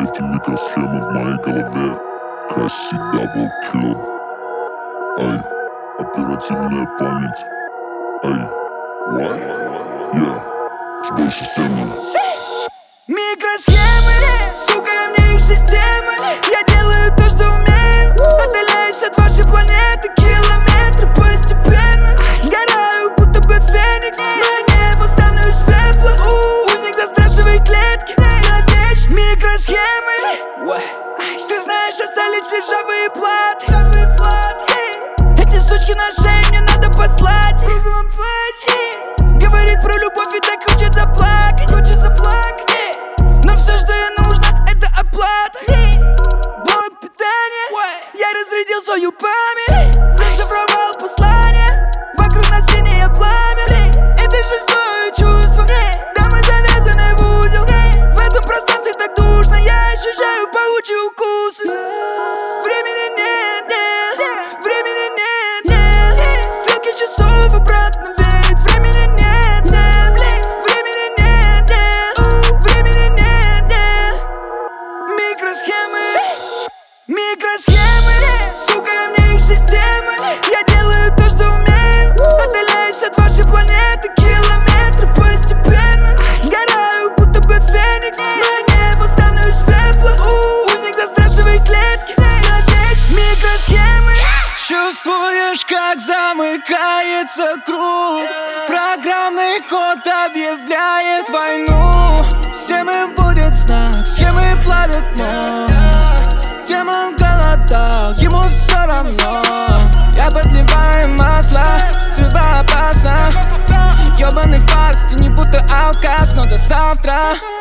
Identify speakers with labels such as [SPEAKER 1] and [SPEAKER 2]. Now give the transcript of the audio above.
[SPEAKER 1] Эти микросхемы в моей голове. Касси даблкил. Ай, оперативная память. Ай, what? Yeah, сбой системы.
[SPEAKER 2] Микросхемы, сука, мне их система. Я делаю то, что умею. Отдаляюсь от вашей планеты километры постепенно. Сгораю, будто бы феникс, но я не восстану из пепла. Узник застрашивай клетки навечно. Микросхемы, ты знаешь, остались лишь ржавые платы. Эти сучки на шее мне надо послать. Говорит про любовь и так хочет заплакать. Но все, что ей нужно, это оплата. Блок питания, я разрядил свою память. Зашифровал послание, вокруг нас синее пламя. Это шестое чувство, да мы завязаны в узел. В этом пространстве так душно, я ощущаю паучьи укусы. Времени нет, времени нет. Стрелки часов обратно веют. Времени нет, времени нет, времени нет. Микросхемы, сука, мне их система. Я делаю то, что умею. Отдаляюсь от вашей планеты километры постепенно. Сгораю, будто бы феникс, но я не восстану из пепла. Узник застрашивай клетки навечно. Микросхемы.
[SPEAKER 3] Чувствуешь, как замыкается круг. Программный код объявляет войну. Всем им будет знак, схемы плавят мозг. Демон голодал, ему все равно. Я подливаю масло, взрываю опасно. Ёбаный фарс, ты не будто алкаш, но до завтра.